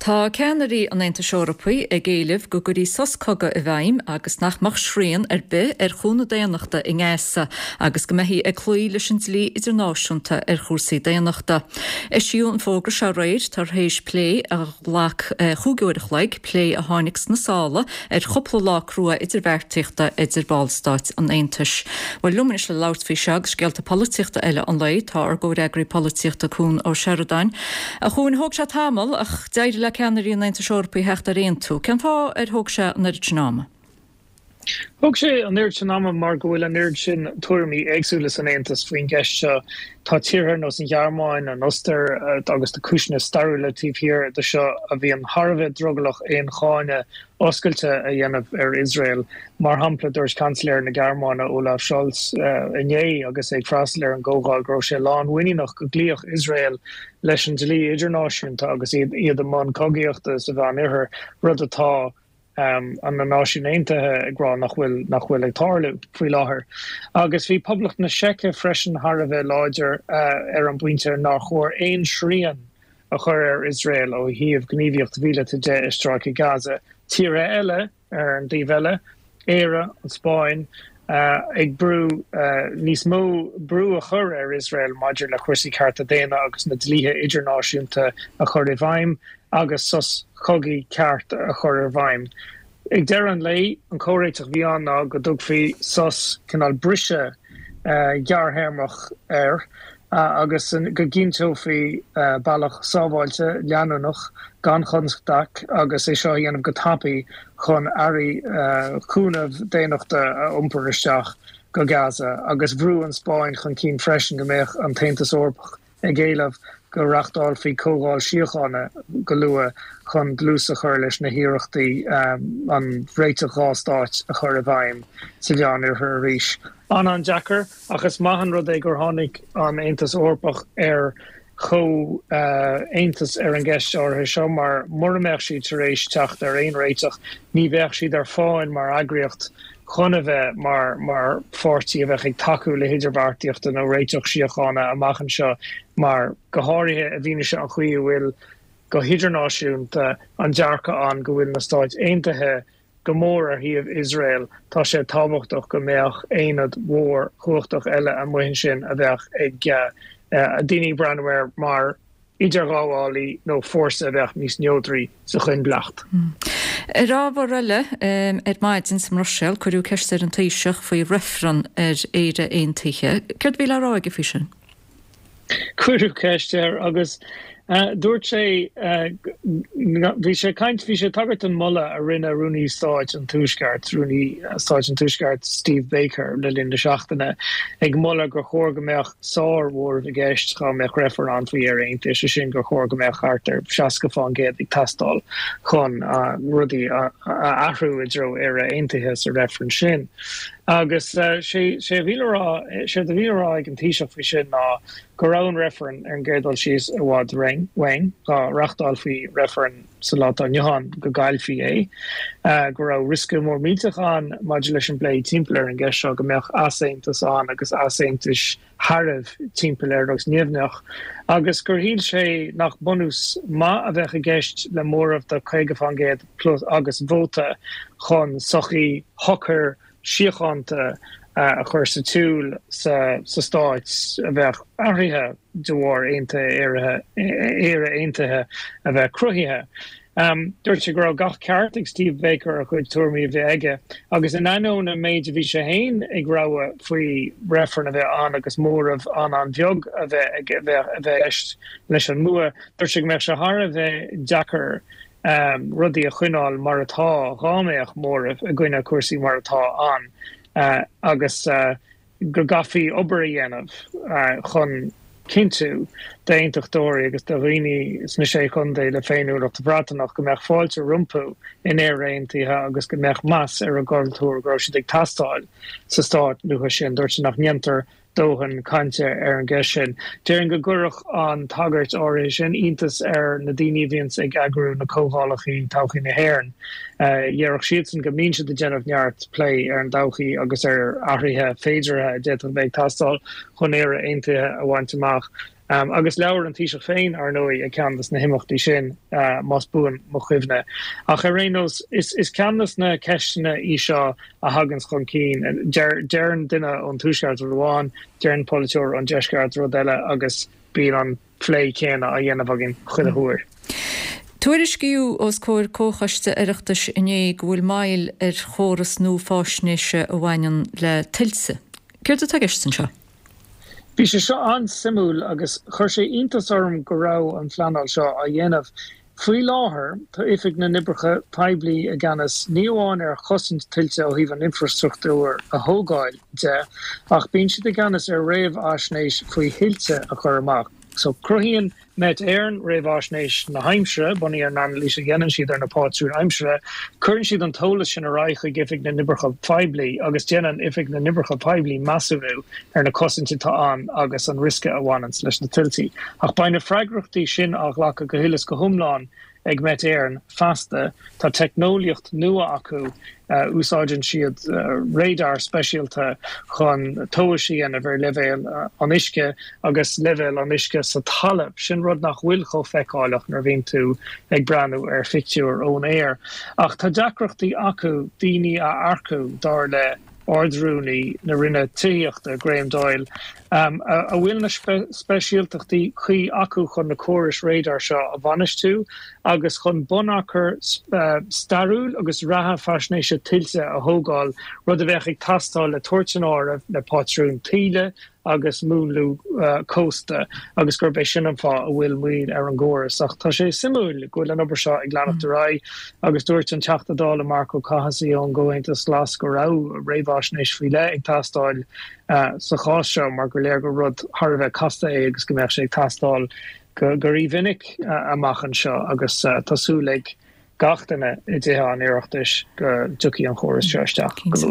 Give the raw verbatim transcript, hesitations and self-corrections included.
Tá ceannarí an Aontas Eorpaí ag géileh go gurí soscoga a bhaim agus nachmach srían ar be ar chúna déanachta i ngéasa agus go mbeithí ag chlúí leis an dlí idirnáisiúnta ar chósaí déanachta. Is siú an fógra se réir tar hééis lé a lách chúgóireach leig lé a tháinig na sála ar chopla lá crua idirhheirtíochta idir ballstáit an Aontas. Bhfuil luminis le láirtfhí seag scealta políochta eile an leid tá ar ggóireagraí políochta cún ó Sheridan. A chuin thug se tamil ach deidir le ceannarí an Aontas Eorpaí hecht a réon tú. Cean fá ar thug se an idirtnáma? Thug sé an idirtnáma mar go bhfuil an irid sin tuairimí éagsúlas an Aontas faoin gceist tá tíortha nó an ghearmáin an ostair agus de cisne starúla tíobhthír de seo a bhí an Tharbheith drogalach éon cháine oscailte a dhéanamh ar Israel mar hampla dúirt cancléir na Gearmáine Olaf Scholz inné agus ag freastal ar an ggógáil gro sé lán winínach go gclíoch Israel leis an dlí idirnáisiúnta agus iad amán cogaíochta sa bhean iarthar rud atá Um, an na náisiúnéintethe agrá nach bhfuil nach bhfuil ag tarlú faoi láthair. Agus bhí poblach na seice freisin Tharbheith láidir uh, ar an buinte nach chóir éon srían a chur ar Israel ó híomh gníomhíocht bhíle te de isteach i Gaza. Tíre eile ar an díomh éire an Spáin uh, ag brú uh, níos mó brú a chur ar Israel maidir le chuirsaí carta déana agus na dlíthe idirnáisiúnta a chur i bhaim agus sos chogi ceart a chur ar bhaim. Ag deir an lei an córéiteach bhí an ná go dtug faoi sos cinál brise uh, gearthéarmach air uh, agus an, go gínto faoi uh, bailach sábháilte leanúnach gan chunstach agus é seo dhéanamh go tapaí chun airí uh, cúnamh déanachta uh, umparisteach go Gaza agus bhrú an Spáin chun cín freisin go mbeadh an Taontas Eorpach ag géileh go rachtáil faoi cógáil síochána go lua chun glúsa chur leis na híireachtaí um, an bhréiteach ghástáit a chur a bhaim sa bhean ar thar arís. An an Jackar agus maithan rud é gur tháinig an Aontas Eorpach ar cho uh, Aontas ar an gceist ortha seo mar murméach siad tar éis teacht ar aon réiteach ní bheadh siad ar fáin mar agriocht chun a bheith mar mar fortí a bheith ag taú le hidirbhartíochta nó réiteach síochána a machchan seo mar go háirithe a bhíne se an chuí bhfuil go hidirnáisiúnta an dearcha an go bhfuil na stáit aontaithe go mór ar thaobh Israel tá sé tábhachtach go mbeadh éonad mhór chuachtach eile an muhin sin a bheith ag uh, a daoine brandware mar idirgháhálaí nó fórsa a bheith níos neodraí sa chun bleacht. Rábhar eile um, ar maidin sa Rossell chuirú ceistir an taoiseach faoi refran ar éire aontaithe. Ceir bhí le ráige fao sin? Cuirú ceistir agus Uh, dúirt sé uh, bhí sé caint bhí sé tagart an molla a rinne Rooney stáit an túisceart Rooney uh, stáit an túisceart Steve Baker le linn de seachtaine ag molla gur chóir go mbeadh sár mhór a gceist chá meach referán faoi ar aontas sé sin gur chóir go mbeadh chartar seaca fáin géad ag tastáil chun uh, rudaí ahrú idro ar a aontaithe sa referan sin. Agus uh, sé sé bhílerá sé de bhílerá ag an tíiseach faoi sin ná go raibh an referan ar an gcéadal síos a bhád ring wein gá rachtáil faoi referan sa lá an Johan go gail faoi é uh, go raibh risca mór míteach an maidir leis an blé timpplair an gceist seo go mbeadh asaontas an agus asaontas Tharbh timpplair agus níomhnach agus gur híl sé nach bonús má a bheith a gceist le mórmh de chuige fan géad plus agus bhóta chun sochaí hochar síochananta uh, a chuir sa túl sa, sa stáit a bheith áirithe dúhar aonta éire aontaithe a bheith cruthithe. Um, Dúirt sé go raibh gach ceart ag Steve Baker a chuid tuairimí a bheith aige, agus in anón a méid a bhí sé hain ag rabha faoi refern a bheith an agus mórmh an an bheog a bheith a bheith leis an mua. Dúirt sé go mbeadh se thar a bheith Jackar Um, rudí a chuineáil mar atá gáméach mórmh a gcuine cuasaí mar atá an uh, agus uh, go gafií obair a dhéanamh uh, chun cinntiú d'aontachtdóirí agus do riine sna sé chun dé le féinúach de bratanach go mbeadh fáilte rumpú in éar aontaithe agus go mbeadh mass ar a gáiltúir gro si ag tastáil sa stáit nuair sin dúirt sin nach neamtar dóhan cante ar an gceist sin. Déireann go gcuirech an tagart áirithe sin iontas ar na daoine bhíonn ag agrú na cóhálachaí todhchaí na hÉireann. Dhearach siad san go mbíonn de déanamh neart play ar an dodhchaí agus ar áirithe féidirithe déanamh méid tastáil chun éire aontaithe a bhaint amach Um, agus lewer an tiisich féin ar nói a candas na himochttí sin uh, mas buan mo chufne. A charénos is, is candas na keistena í seo a hagans chun cín. Deran duine an túisgart roáin, deran polúir an deisgart rodile agus bí an phlé céna a dhéanamh agin chuide thuair. Tuairis giú os cóir cóchaiste iireachtas iné bhfuil mail ar chóras nó fásnéise a bhhainean le tilse. Céir a tegeistan seo? Bhí sé seo an simúil agus chuir sé iontas orm go raibh an phleanáil seo a dhéanamh faoi láthair tá ifig na nibrecha peblií a gceannas níomháin ar chosint tiltte ó híomh an infrastruchtúr a thógáil de ach bíonn siad a gceannas ar réamh aisnéis faoi hiilte a chur amach. So cruhíonn met éan réamh aisnéis na Haimsire, bunaí ar nan lís a ghéanann siad ar na pátrún Haimsire, chuann siad an tolas sin a raich ag ifig na nibrecha peblií agus déanann ifig na nibrecha peblií massivú ar na cosinte tá an agus an risce a bhhainans leis na tiltí. Ach baina freigrachtaí sin ach lecha go hilas go thumláin ag met éan fasta tá technoliacht nua acu uh, úsáidin siad uh, radar specialta chun tóisí an a bhar levéil uh, an isce agus levéil an isce sa talab sin rud nach bhfuil cho feicáileach nar bhíonn tú ag breanú ar fictiúr ón éir. Ach tá deacrachtaí acu daoine a arcu dar le ordrúni na rinne tíochta Graham Doyle um, a, a bhfuil na spe speisialtachtaí chuí acu chun na choras radar seo a bhainistú agus chun bunachar uh, starúil agus ratha faisnéise tiltte a thógáil rud a bheith ag tastáil le tuairteáir le pátrún tíle agus múnlú uh, cósta agus gur béis sin an fá a bhfuil muoin ar an ggóras ach tá sé simúil gohfuil an obair seo ag leanach de rá agus dúirt an teachtadála Marco Cahasaí an ggóhaintas las go rá réomhhaisnéis faoi le ag tastáil uh, sa chás seo mar gur léir go rud thar bheith casta é agus go mbeadh sé ag tastáil go gurí vinnic uh, amachchan seo agus uh, tásúlaigh gachtainna i dtithe an iireachtais go dúcií an chóras seo isteach.